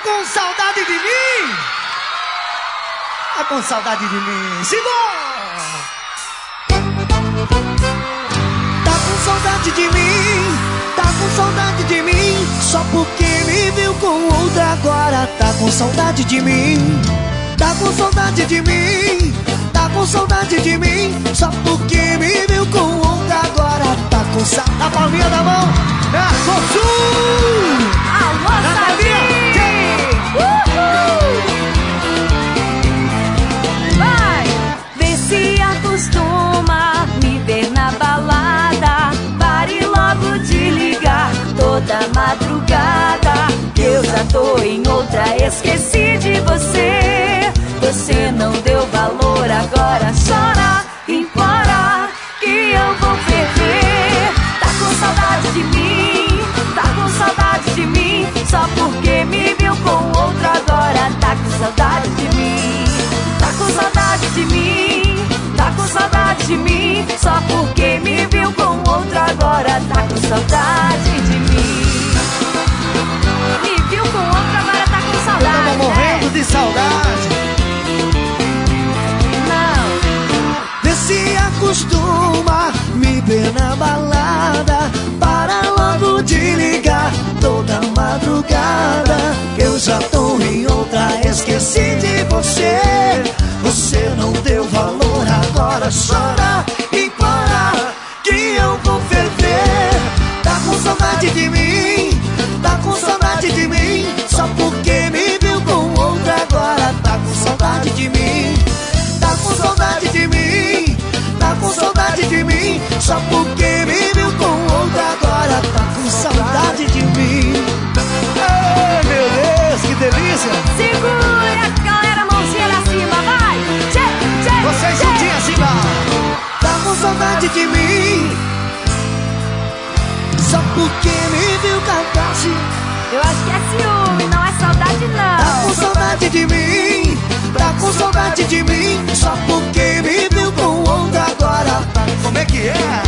com saudade de mim? Tá com saudade de mim? Simbora! Tá com saudade de mim? Tá com saudade de mim? Só porque me viu com outra agora tá com saudade de mim? Tá com saudade de mim? Tá com saudade de mim? Só porque me viu com outra agora tá com saudade. A palminha da mão é a Sul! Alô, Sabi! Vai! Vê se acostuma me ver na balada. Pare logo de ligar toda madrugada, que eu já tô em outra, esqueci de você. Você não deu valor, agora chora, implora que eu vou ferver. Tá com saudade de mim, tá com saudade de mim, só porque me viu com outra agora tá com saudade de mim. Tá com saudade de mim, tá com saudade de mim, só porque me viu com outra agora tá com saudade de mim. Me viu com outra agora tá com saudade. Tava morrendo de saudade. Se acostuma me ver na balada, para logo de ligar toda madrugada, que eu já tô em outra, esqueci de você. Você não deu valor, agora chora, implora que eu vou ferver. Tá com saudade de mim, tá com saudade de mim, só porque me viu com outra agora tá com saudade de mim. Tá com saudade de mim, tá com saudade de mim, só porque me viu com outra agora tá com saudade de mim. Ai, meu Deus, que delícia! Segura, galera, mãozinha lá cima, vai! Tchê, tchê, vocês juntinhos acima! Tá com saudade de mim, só porque me viu cantar assim. Eu acho que é ciúme, não é saudade não. Tá com saudade de mim, tá com saudade de mim, só porque me viu com outra agora. Como é que é?